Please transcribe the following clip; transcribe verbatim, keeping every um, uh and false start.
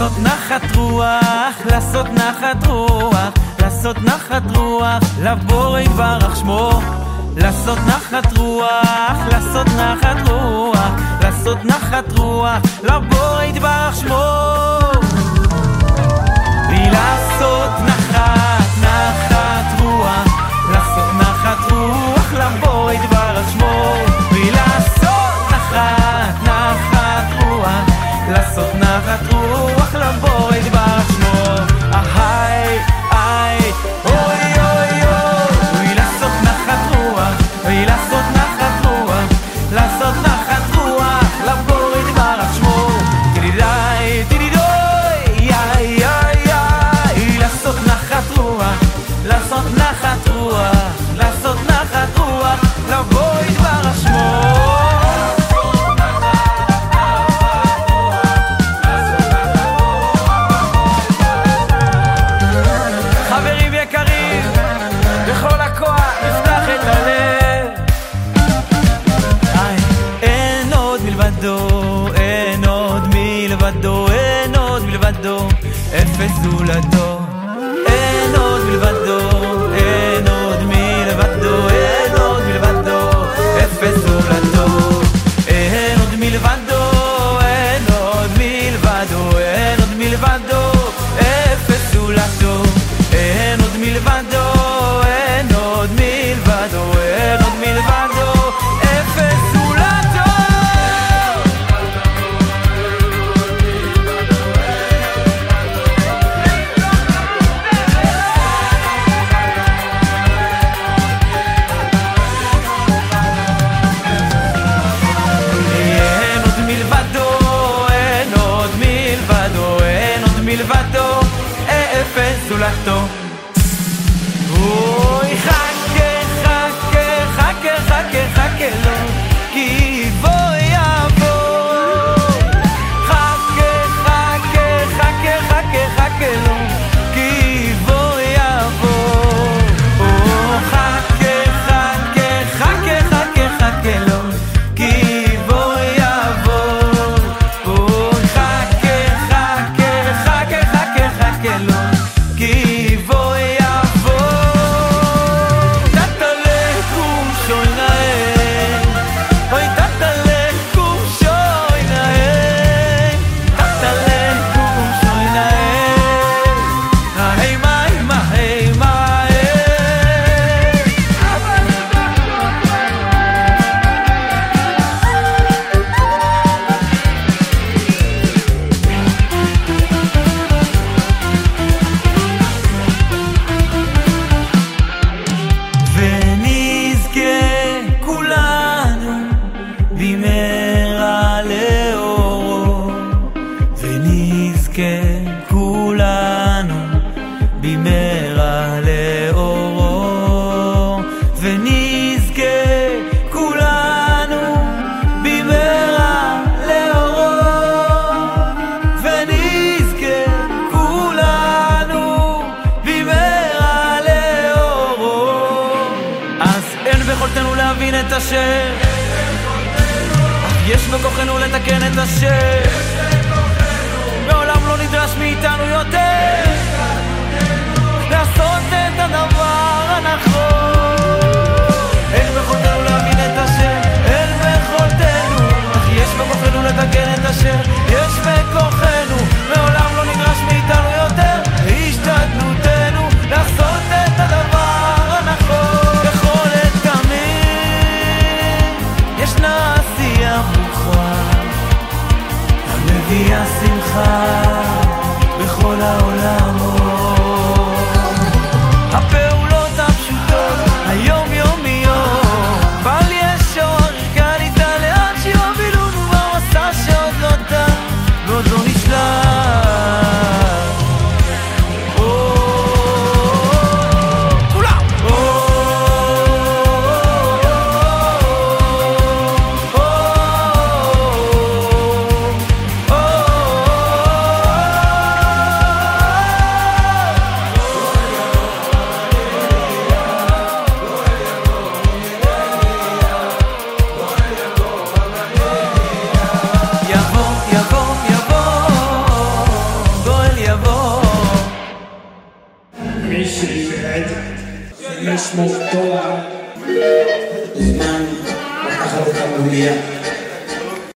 לעשות נחת רוח, לעשות נחת רוח, לעשות נחת רוח, לבורא יתברך שמו. לעשות נחת רוח, לעשות נחת רוח, לעשות נחת רוח, לבורא יתברך שמו. לעשות נחת, נחת רוח, לעשות נחת רוח, לבורא יתברך שמו. לעשות נחת, נחת רוח, לעשות נחת רוח, לבורא יתברך שמו. אהי, אהי, אוי אוי אוי, לעשות נחת רוח, לעשות נחת רוח, לעשות נחת רוח, לבורא יתברך שמו. תדידי, תדידוי, יאי יאי יאי, לעשות נחת רוח, לעשות נחת רוח, לעשות נחת רוח, לבורא יתברך שמו. אין עוד מלבדו, אין עוד מלבדו, אפס זולתו. אין עוד מלבדו, אין עוד מלבדו, אין עוד מלבדו, אפס זולתו. אין עוד מלבדו, אין עוד מלבדו, אין עוד מלבדו, אפס זולתו. אין עוד מלבדו, אין עוד מלבדו, אין עוד מלבדו, אפס זולתו. מלבדו, אפס זולתו. אוי חכה, חכה, חכה, חכה, חכה לו, כי בוא יבוא. חכה, חכה, חכה, חכה, חכה לו, כי בוא יבוא. או חכה, חכה, חכה, חכה, חכה לו, כי בוא יבוא. אוי חכה, חכה, חכה, חכה, חכה לו, כי בוא יבוא. תתלה קום שוי נאה, אוי תתלה קום שוי נאה, תתלה קום שוי נאה, היי מה, מה, היי מה, במהרה לאורו, ונזכה כולנו במהרה לאורו, ונזכה כולנו במהרה לאורו, ונזכה כולנו במהרה לאורו. אז אין ביכולתנו להבין את אשר, יש בכוחנו לתקן את אשר, מעולם לא נדרש מאיתנו יותר לעשות את הדבר הנכון. אין ביכולתנו להבין את אשר, אין ביכולתנו, אך יש בכוחנו לתקן את אשר, יש בכוחנו, מעולם לא נדרש מאיתנו יותר השתדלותנו לעשות את הדבר הנכון. בכל עת תמיד ישנה עשייה מוכרח המביאה שמחה בכל העולם. יש מותו, זמן לקחת את המולייה.